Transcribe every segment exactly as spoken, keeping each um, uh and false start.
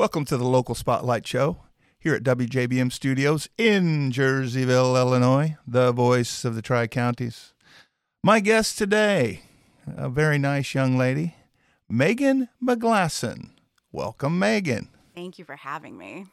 Welcome to the Local Spotlight Show here at W J B M Studios in Jerseyville, Illinois, the voice of the Tri-Counties. My guest today, a very nice young lady, Megan McGlasson. Welcome, Megan. Thank you for having me.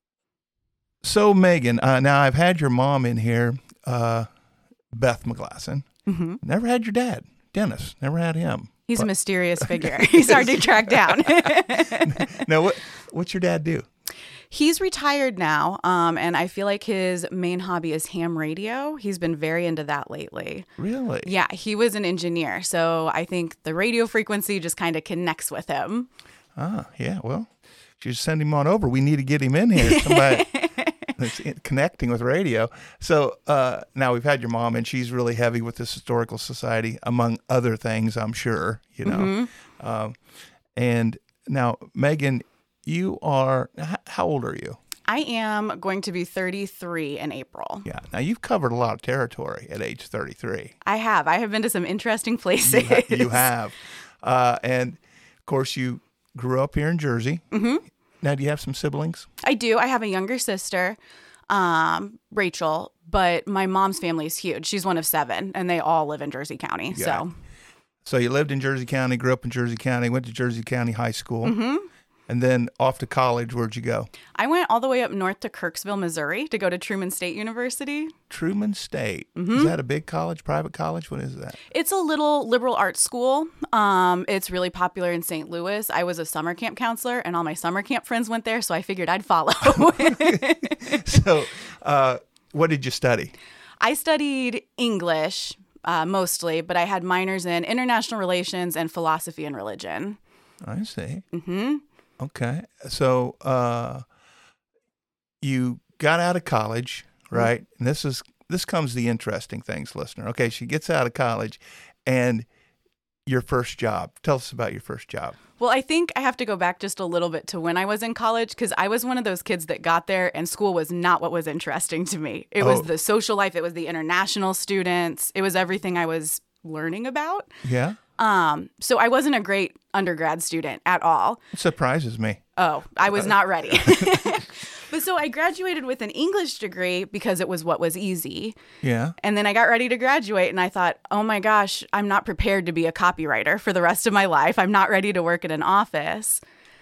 So, Megan, uh, now I've had your mom in here, uh, Beth McGlasson. Mm-hmm. Never had your dad, Dennis. Never had him. He's but... a mysterious figure. He's hard to track down. Now, what what's your dad do? He's retired now, um, and I feel like his main hobby is ham radio. He's been very into that lately. Really? Yeah, he was an engineer, so I think the radio frequency just kind of connects with him. Ah, yeah, well, just send him on over. We need to get him in here. Somebody that's connecting with radio. So uh, now we've had your mom, and she's really heavy with this historical society, among other things, I'm sure, you know. Mm-hmm. Um, and now, Megan, you are, how old are you? I am going to be thirty-three in April. Yeah. Now, you've covered a lot of territory at age thirty-three. I have. I have been to some interesting places. You, ha- you have. Uh, and, of course, you grew up here in Jersey. Mm-hmm. Now, do you have some siblings? I do. I have a younger sister, um, Rachel, but my mom's family is huge. She's one of seven, and they all live in Jersey County. Yeah. So so you lived in Jersey County, grew up in Jersey County, went to Jersey County High School, mm-hmm. and then off to college. Where'd you go? I went all the way up north to Kirksville, Missouri, to go to Truman State University. Truman State. Mm-hmm. Is that a big college, private college? What is that? It's a little liberal arts school. Um, it's really popular in Saint Louis. I was a summer camp counselor, and all my summer camp friends went there, so I figured I'd follow. So uh, what did you study? I studied English uh, mostly, but I had minors in international relations and philosophy and religion. I see. Mm-hmm. Okay. So uh, you got out of college, right? Mm-hmm. And this is this comes the interesting things, listener. Okay, she gets out of college, and your first job. Tell us about your first job. Well, I think I have to go back just a little bit to when I was in college, because I was one of those kids that got there and school was not what was interesting to me. It oh. was the social life. It was the international students. It was everything I was learning about. Yeah. Um. So I wasn't a great undergrad student at all. It surprises me. Oh, I was not ready. But so I graduated with an English degree because it was what was easy. Yeah. And then I got ready to graduate and I thought, oh my gosh, I'm not prepared to be a copywriter for the rest of my life. I'm not ready to work in an office.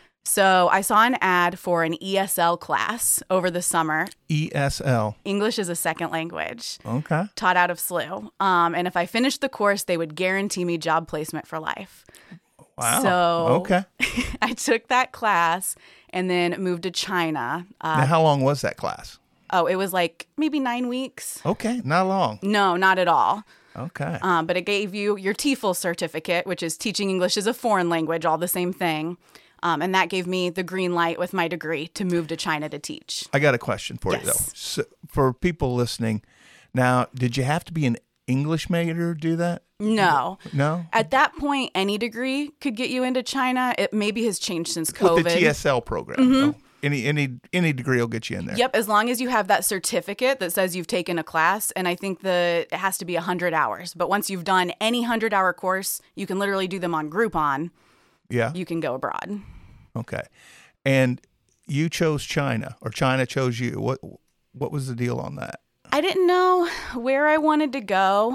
So I saw an ad for an E S L class over the summer. E S L. English is a second language. Okay. Taught out of S L U. Um, and if I finished the course, they would guarantee me job placement for life. Wow. So okay. I took that class and then moved to China. Uh, now, how long was that class? Oh, it was like maybe nine weeks. Okay, not long. No, not at all. Okay. Um, but it gave you your TEFL certificate, which is teaching English as a foreign language, all the same thing. Um, and that gave me the green light with my degree to move to China to teach. I got a question for yes. you, though. So, for people listening, now, did you have to be an English major to do that? No. No? At that point, any degree could get you into China. It maybe has changed since COVID. With the T S L program, mm-hmm. though. Any any any degree will get you in there. Yep, as long as you have that certificate that says you've taken a class, and I think the it has to be one hundred hours. But once you've done any one hundred-hour course, you can literally do them on Groupon. Yeah. You can go abroad. Okay. And you chose China, or China chose you. What what was the deal on that? I didn't know where I wanted to go.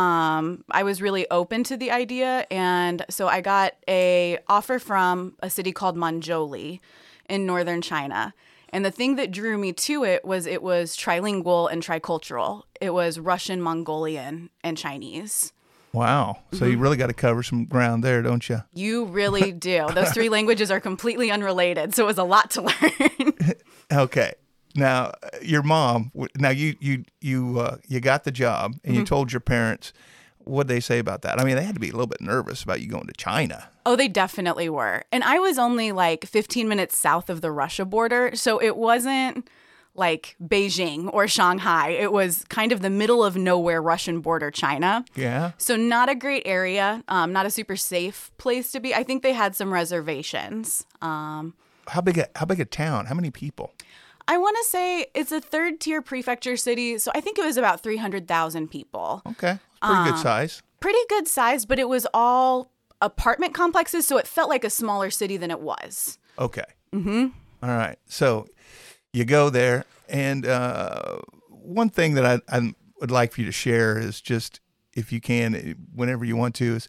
Um, I was really open to the idea, and so I got a offer from a city called Manzhouli in northern China. And the thing that drew me to it was it was trilingual and tricultural. It was Russian, Mongolian, and Chinese. Wow. So mm-hmm. you really got to cover some ground there, don't you? You really do. Those three languages are completely unrelated, so it was a lot to learn. Okay. Now, your mom, now you you you uh, you got the job, and mm-hmm. you told your parents. What did they say about that? I mean, they had to be a little bit nervous about you going to China. Oh, they definitely were. And I was only like fifteen minutes south of the Russia border, so it wasn't like Beijing or Shanghai. It was kind of the middle of nowhere Russian border China. Yeah. So not a great area, um, not a super safe place to be. I think they had some reservations. Um, how big a, how big a town? How many people? I want to say it's a third tier prefecture city, so I think it was about three hundred thousand people. Okay. Pretty um, good size. Pretty good size, but it was all apartment complexes, so it felt like a smaller city than it was. Okay. Mm-hmm. All right. So you go there, and uh, one thing that I, I would like for you to share is just, if you can, whenever you want to, is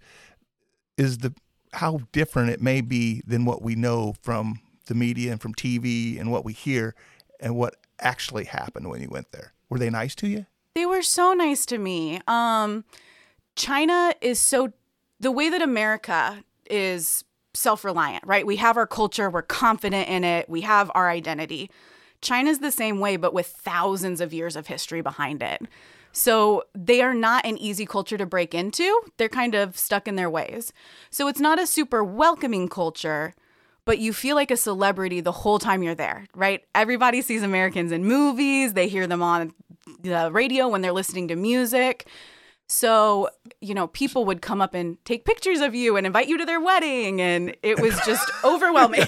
is the how different it may be than what we know from the media and from T V and what we hear, and what actually happened when you went there. Were they nice to you? They were so nice to me. Um, China is so, the way that America is self-reliant, right? We have our culture, we're confident in it, we have our identity. China's the same way, but with thousands of years of history behind it. So they are not an easy culture to break into. They're kind of stuck in their ways. So it's not a super welcoming culture, but you feel like a celebrity the whole time you're there, right? Everybody sees Americans in movies. They hear them on the radio when they're listening to music. So, you know, people would come up and take pictures of you and invite you to their wedding. And it was just overwhelming.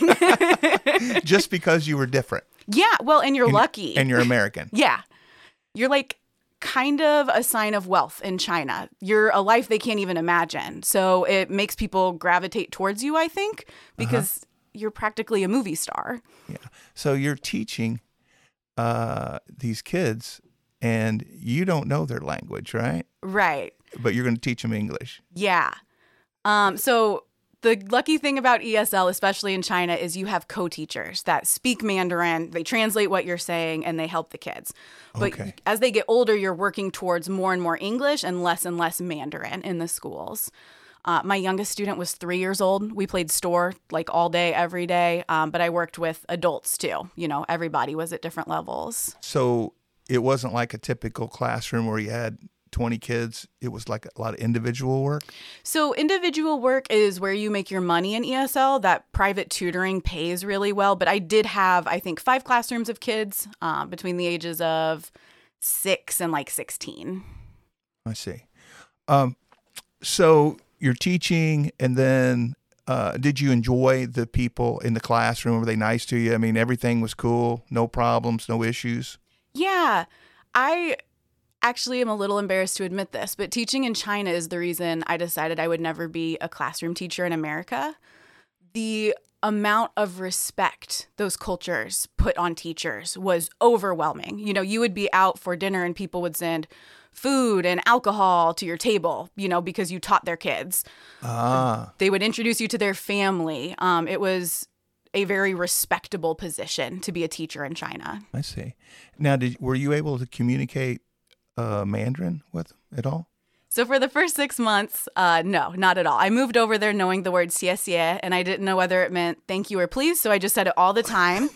Just because you were different. Yeah. Well, and you're and, lucky. And you're American. Yeah. You're like kind of a sign of wealth in China. You're a life they can't even imagine. So it makes people gravitate towards you, I think, because uh-huh. you're practically a movie star. Yeah. So you're teaching uh, these kids, and you don't know their language, right? Right. But you're going to teach them English. Yeah. Um, so the lucky thing about E S L, especially in China, is you have co-teachers that speak Mandarin. They translate what you're saying, and they help the kids. But okay. as they get older, you're working towards more and more English and less and less Mandarin in the schools. Uh, my youngest student was three years old. We played store like all day, every day. Um, but I worked with adults too. You know, everybody was at different levels. So it wasn't like a typical classroom where you had twenty kids. It was like a lot of individual work. So individual work is where you make your money in E S L. That private tutoring pays really well. But I did have, I think, five classrooms of kids uh, between the ages of six and like sixteen. I see. Um, so you're teaching, and then uh, did you enjoy the people in the classroom? Were they nice to you? I mean, everything was cool, no problems, no issues? Yeah. I actually am a little embarrassed to admit this, but teaching in China is the reason I decided I would never be a classroom teacher in America. The amount of respect those cultures put on teachers was overwhelming. You know, you would be out for dinner and people would send food and alcohol to your table, you know, because you taught their kids. Ah. They would introduce you to their family. Um, it was a very respectable position to be a teacher in China. I see. Now, did were you able to communicate uh, Mandarin with them at all? So for the first six months, uh, no, not at all. I moved over there knowing the word xie xie, and I didn't know whether it meant thank you or please, so I just said it all the time.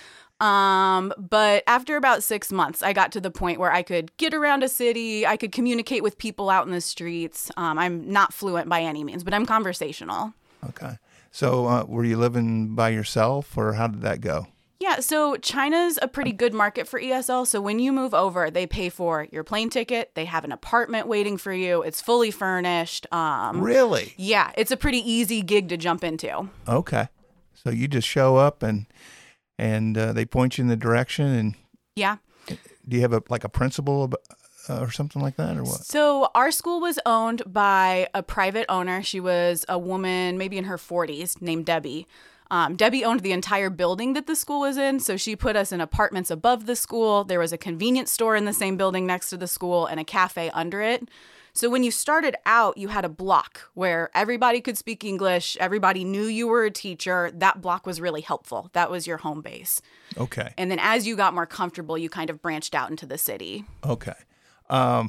Um, but after about six months, I got to the point where I could get around a city. I could communicate with people out in the streets. Um, I'm not fluent by any means, but I'm conversational. Okay. So uh, were you living by yourself, or how did that go? Yeah, so China's a pretty good market for E S L. So when you move over, they pay for your plane ticket. They have an apartment waiting for you. It's fully furnished. Um, really? Yeah, it's a pretty easy gig to jump into. Okay. So you just show up and and uh, they point you in the direction. And yeah. Do you have a like a principal uh, or something like that, or what? So our school was owned by a private owner. She was a woman, maybe in her forties, named Debbie. Um, Debbie owned the entire building that the school was in, so she put us in apartments above the school. There was a convenience store in the same building next to the school and a cafe under it. So when you started out, you had a block where everybody could speak English. Everybody knew you were a teacher. That block was really helpful. That was your home base. Okay. And then as you got more comfortable, you kind of branched out into the city. Okay. Um,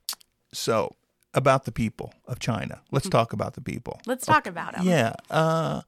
so about the people of China. Let's mm-hmm. talk about the people. Let's talk okay. about them. Yeah. Uh,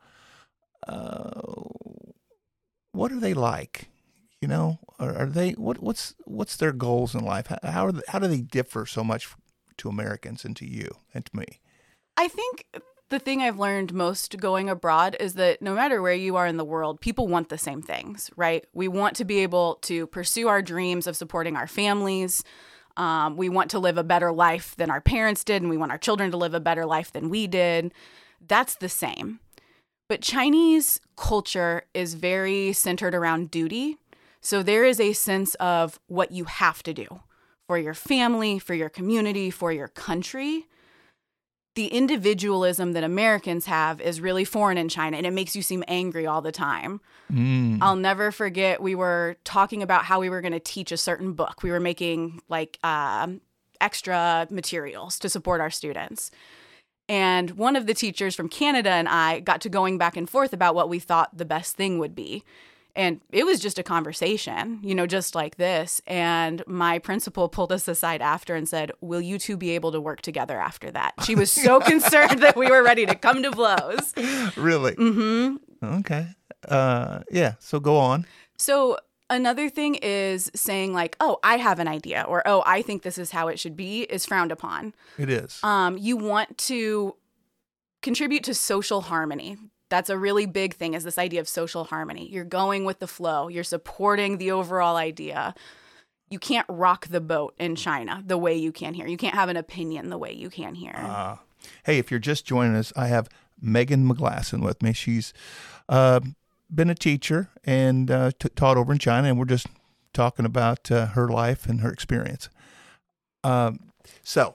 uh, what are they like? You know, are, are they what? What's what's their goals in life? How how, are they, how do they differ so much to Americans and to you and to me? I think the thing I've learned most going abroad is that no matter where you are in the world, people want the same things, right? We want to be able to pursue our dreams of supporting our families. Um, we want to live a better life than our parents did, and we want our children to live a better life than we did. That's the same. But Chinese culture is very centered around duty. So there is a sense of what you have to do for your family, for your community, for your country. the individualism that Americans have is really foreign in China, and it makes you seem angry all the time. Mm. I'll never forget, we were talking about how we were going to teach a certain book. We were making like uh, extra materials to support our students. And one of the teachers from Canada and I got to going back and forth about what we thought the best thing would be. And it was just a conversation, you know, just like this. And my principal pulled us aside after and said, will you two be able to work together after that? She was so concerned that we were ready to come to blows. Really? Mm-hmm. Okay. Uh, yeah. So go on. So another thing is saying like, oh, I have an idea, or, oh, I think this is how it should be, is frowned upon. It is. Um, you want to contribute to social harmony. That's a really big thing, is this idea of social harmony. You're going with the flow. You're supporting the overall idea. You can't rock the boat in China the way you can here. You can't have an opinion the way you can here. Uh, hey, if you're just joining us, I have Megan McGlasson with me. She's uh, been a teacher and uh, t- taught over in China, and we're just talking about uh, her life and her experience. Um, so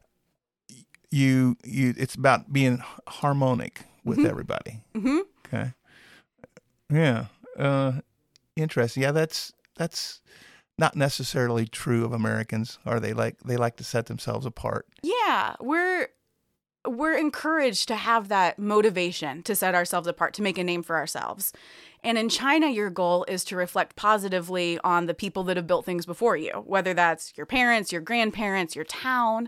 you you, it's about being harmonic with mm-hmm. everybody. Mm-hmm. Okay. Yeah. Uh, interesting. Yeah, that's that's not necessarily true of Americans, are they? Like they like to set themselves apart. Yeah, we're we're encouraged to have that motivation to set ourselves apart, to make a name for ourselves. And in China, your goal is to reflect positively on the people that have built things before you, whether that's your parents, your grandparents, your town.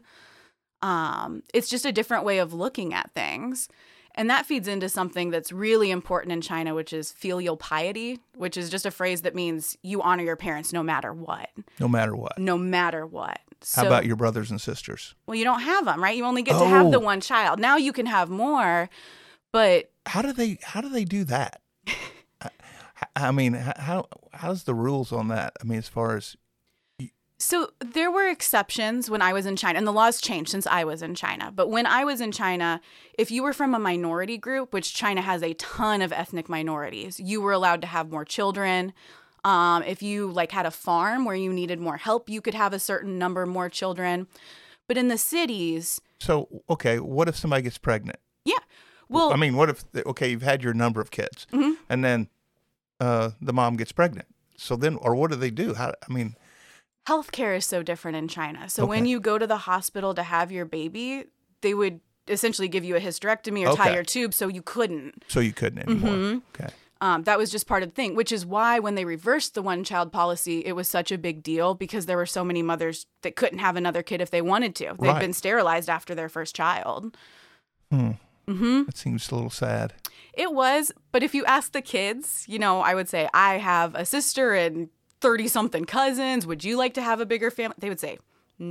Um, it's just a different way of looking at things. And that feeds into something that's really important in China, which is filial piety, which is just a phrase that means you honor your parents no matter what. No matter what. No matter what. So, how about your brothers and sisters? Well, you don't have them, right? You only get oh. to have the one child. Now you can have more, but how do they how do they do that? I, I mean, how how's the rules on that? I mean, as far as So there were exceptions when I was in China, and the laws changed since I was in China. But when I was in China, if you were from a minority group, which China has a ton of ethnic minorities, you were allowed to have more children. Um, if you like had a farm where you needed more help, you could have a certain number more children. But in the cities... So, okay, what if somebody gets pregnant? Yeah. Well, I mean, what if, okay, you've had your number of kids, mm-hmm. and then uh, the mom gets pregnant. So then, or what do they do? How, I mean... Healthcare is so different in China. So okay. when you go to the hospital to have your baby, they would essentially give you a hysterectomy or okay. tie your tube, so you couldn't. So you couldn't anymore. Mm-hmm. Okay. Um, that was just part of the thing, which is why when they reversed the one-child policy, it was such a big deal because there were so many mothers that couldn't have another kid if they wanted to. They'd right. been sterilized after their first child. Hmm. Mm-hmm. That seems a little sad. It was, but if you ask the kids, you know, I would say, I have a sister and thirty-something cousins. Would you like to have a bigger family? They would say,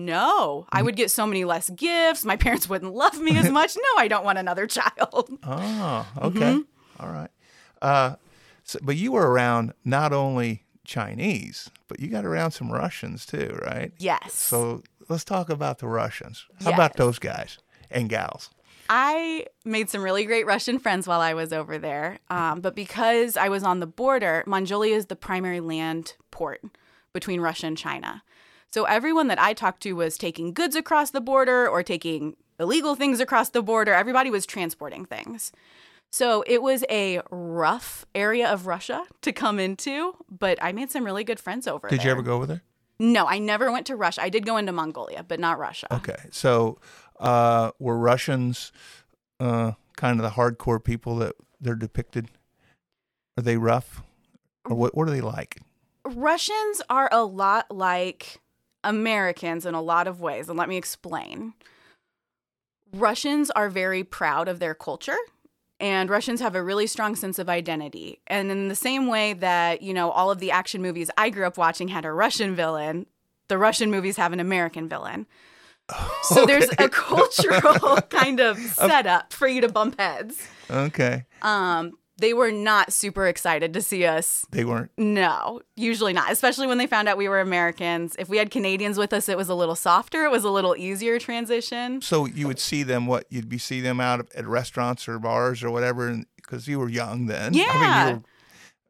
no. I would get so many less gifts. My parents wouldn't love me as much. No, I don't want another child. Oh, okay. Mm-hmm. All right. Uh, so, but you were around not only Chinese, but you got around some Russians too, right? Yes. So let's talk about the Russians. How Yes. about those guys and gals? I made some really great Russian friends while I was over there. Um, but because I was on the border, Mongolia is the primary land port between Russia and China. So everyone that I talked to was taking goods across the border or taking illegal things across the border. Everybody was transporting things. So it was a rough area of Russia to come into, but I made some really good friends over Did there. you ever go over there? No, I never went to Russia. I did go into Mongolia, but not Russia. Okay. So uh, were Russians uh, kind of the hardcore people that they're depicted? Are they rough? Or what, what are they like? Russians are a lot like Americans in a lot of ways, and let me explain. Russians are very proud of their culture, and Russians have a really strong sense of identity. And in the same way that, you know, all of the action movies I grew up watching had a Russian villain, the Russian movies have an American villain. So Okay. there's a cultural kind of setup for you to bump heads. Okay. Um, they were not super excited to see us. They weren't. No, usually not, especially when they found out we were Americans. If we had Canadians with us, it was a little softer. It was a little easier transition. So you would see them, what, you'd be see them out at restaurants or bars or whatever, because you were young then. Yeah. I mean, you were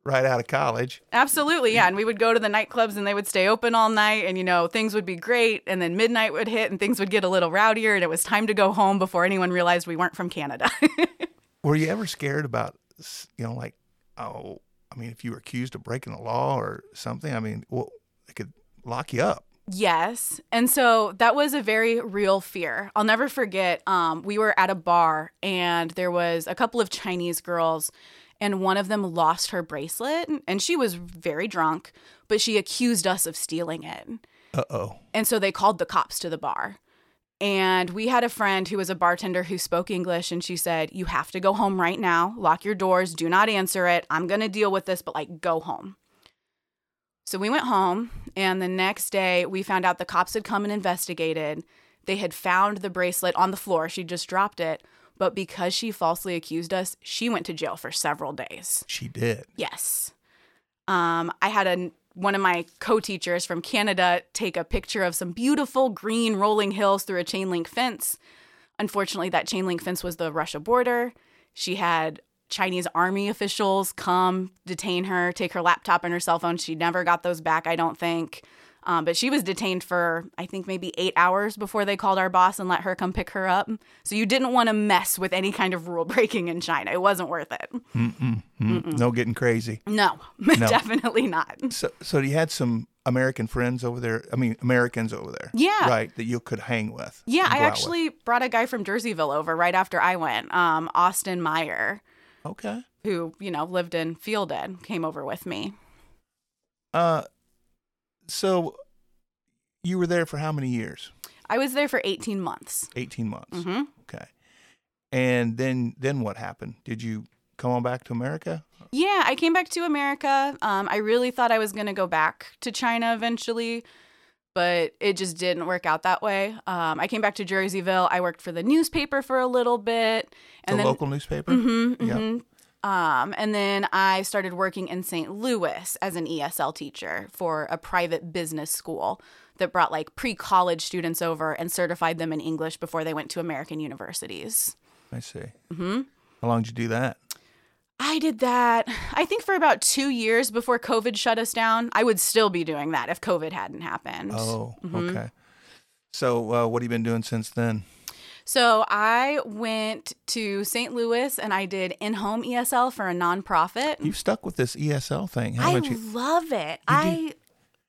right out of college. Absolutely, yeah. And we would go to the nightclubs and they would stay open all night and, you know, things would be great. And then midnight would hit and things would get a little rowdier and it was time to go home before anyone realized we weren't from Canada. Were you ever scared about, you know, like, oh, I mean, if you were accused of breaking the law or something, I mean, well, they could lock you up. Yes. And so that was a very real fear. I'll never forget, um, we were at a bar and there was a couple of Chinese girls and one of them lost her bracelet and she was very drunk, but she accused us of stealing it. Uh-oh. And so they called the cops to the bar. And we had a friend who was a bartender who spoke English and she said, you have to go home right now. Lock your doors. Do not answer it. I'm going to deal with this, but like go home. So we went home and the next day we found out the cops had come and investigated. They had found the bracelet on the floor. She just dropped it. But because she falsely accused us, she went to jail for several days. She did? Yes. Um, I had a one of my co-teachers from Canada take a picture of some beautiful green rolling hills through a chain link fence. Unfortunately, that chain link fence was the Russia border. She had Chinese army officials come detain her, take her laptop and her cell phone. She never got those back, I don't think. Um, but she was detained for, I think, maybe eight hours before they called our boss and let her come pick her up. So you didn't want to mess with any kind of rule breaking in China. It wasn't worth it. Mm-mm, mm. No getting crazy. No, no. Definitely not. So, so you had some American friends over there, I mean, Americans over there. Yeah. Right, that you could hang with. Yeah, I actually brought a guy from Jerseyville over right after I went, um, Austin Meyer. Okay. Who, you know, lived in Fielded, came over with me. Uh, so you were there for how many years? I was there for eighteen months. eighteen months. Mm-hmm. Okay. And then then what happened? Did you come on back to America? Yeah, I came back to America. Um, I really thought I was going to go back to China eventually, but it just didn't work out that way. Um, I came back to Jerseyville. I worked for the newspaper for a little bit. And the then, local newspaper? Mm-hmm, yeah. Mm-hmm. Um, and then I started working in Saint Louis as an E S L teacher for a private business school that brought like pre-college students over and certified them in English before they went to American universities. I see. Mm-hmm. How long did you do that? I did that, I think, for about two years before COVID shut us down. I would still be doing that if COVID hadn't happened. Oh, mm-hmm. okay. So uh, what have you been doing since then? So I went to Saint Louis and I did in-home E S L for a nonprofit. You've stuck with this E S L thing, I haven't you? love it. You I do?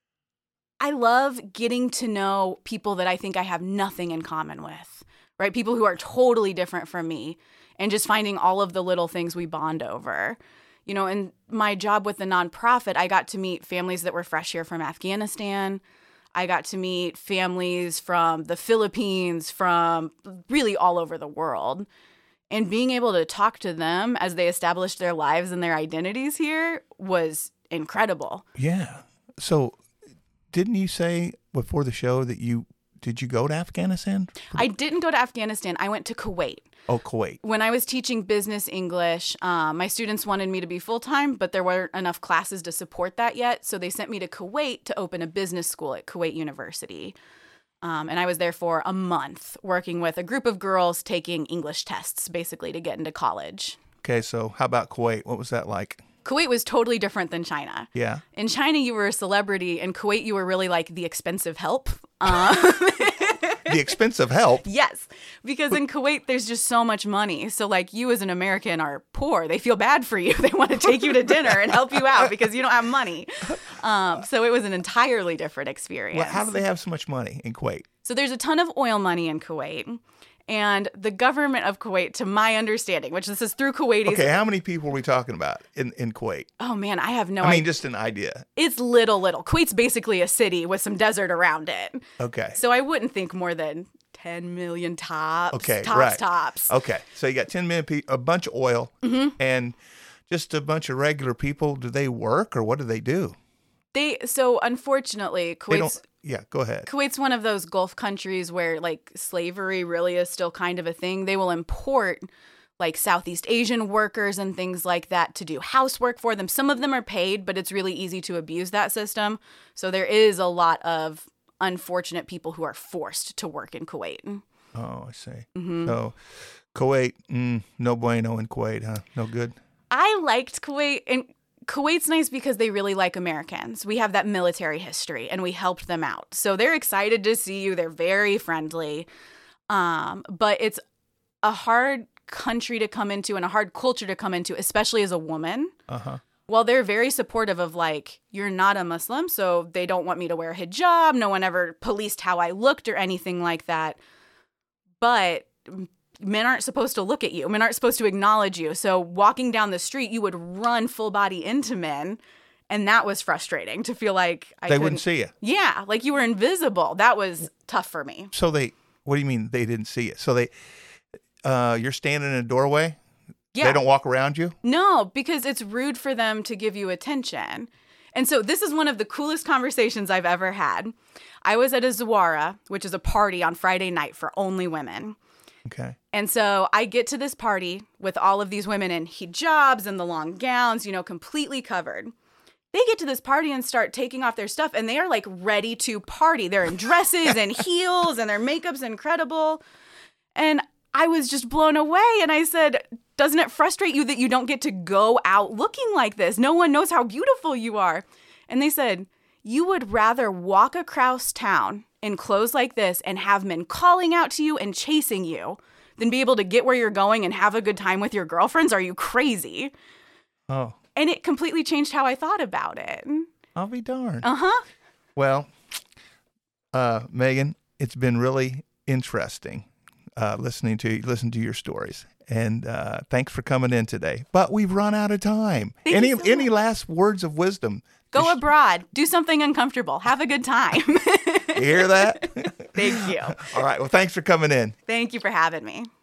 I love getting to know people that I think I have nothing in common with, right? People who are totally different from me and just finding all of the little things we bond over. You know, in my job with the nonprofit, I got to meet families that were fresh here from Afghanistan. I got to meet families from the Philippines, from really all over the world. And being able to talk to them as they established their lives and their identities here was incredible. Yeah. So didn't you say before the show that you, did you go to Afghanistan? I didn't go to Afghanistan. I went to Kuwait. Oh, Kuwait. When I was teaching business English, um, my students wanted me to be full-time, but there weren't enough classes to support that yet. So they sent me to Kuwait to open a business school at Kuwait University. Um, and I was there for a month working with a group of girls taking English tests, basically, to get into college. Okay, so how about Kuwait? What was that like? Kuwait was totally different than China. Yeah. In China, you were a celebrity. In Kuwait, you were really like the expensive help. Um, the expensive help? Yes, because in Kuwait, there's just so much money. So like you as an American are poor. They feel bad for you. They want to take you to dinner and help you out because you don't have money. Um, so it was an entirely different experience. Well, how do they have so much money in Kuwait? So there's a ton of oil money in Kuwait. And the government of Kuwait, to my understanding, which this is through Kuwaitis. Okay, how many people are we talking about in, in Kuwait? Oh, man, I have no I idea. mean, just an idea. It's little, little. Kuwait's basically a city with some desert around it. Okay. So I wouldn't think more than ten million tops. Okay, tops, right. tops. Okay, so you got ten million people, a bunch of oil, mm-hmm. and just a bunch of regular people. Do they work or what do they do? They So unfortunately, Kuwait's... Yeah, go ahead. Kuwait's one of those Gulf countries where like slavery really is still kind of a thing. They will import like Southeast Asian workers and things like that to do housework for them. Some of them are paid, but it's really easy to abuse that system. So there is a lot of unfortunate people who are forced to work in Kuwait. Oh, I see. Mm-hmm. So Kuwait, mm, no bueno in Kuwait, huh? No good? I liked Kuwait. And Kuwait's nice because they really like Americans. We have that military history, and we helped them out. So they're excited to see you. They're very friendly. Um, but it's a hard country to come into and a hard culture to come into, especially as a woman. Uh-huh. Well, they're very supportive of, like, you're not a Muslim, so they don't want me to wear a hijab. No one ever policed how I looked or anything like that. But men aren't supposed to look at you. Men aren't supposed to acknowledge you. So walking down the street, you would run full body into men. And that was frustrating to feel like I They couldn't- wouldn't see you. Yeah, like you were invisible. That was tough for me. So they, what do you mean they didn't see you? So they, uh, you're standing in a doorway? Yeah. They don't walk around you? No, because it's rude for them to give you attention. And so this is one of the coolest conversations I've ever had. I was at a Zawara, which is a party on Friday night for only women. Okay. And so I get to this party with all of these women in hijabs and the long gowns, you know, completely covered. They get to this party and start taking off their stuff, and they are like ready to party. They're in dresses and heels, and their makeup's incredible. And I was just blown away. And I said, doesn't it frustrate you that you don't get to go out looking like this? No one knows how beautiful you are. And they said, you would rather walk across town in clothes like this and have men calling out to you and chasing you than be able to get where you're going and have a good time with your girlfriends? Are you crazy? Oh. And it completely changed how I thought about it. I'll be darned. Uh-huh. Well, uh, Megan, it's been really interesting uh, listening to listen to your stories. And uh, thanks for coming in today. But we've run out of time. Thank any you so any much. last words of wisdom? Go Just- abroad. Do something uncomfortable. Have a good time. You hear that? Thank you. All right. Well, thanks for coming in. Thank you for having me.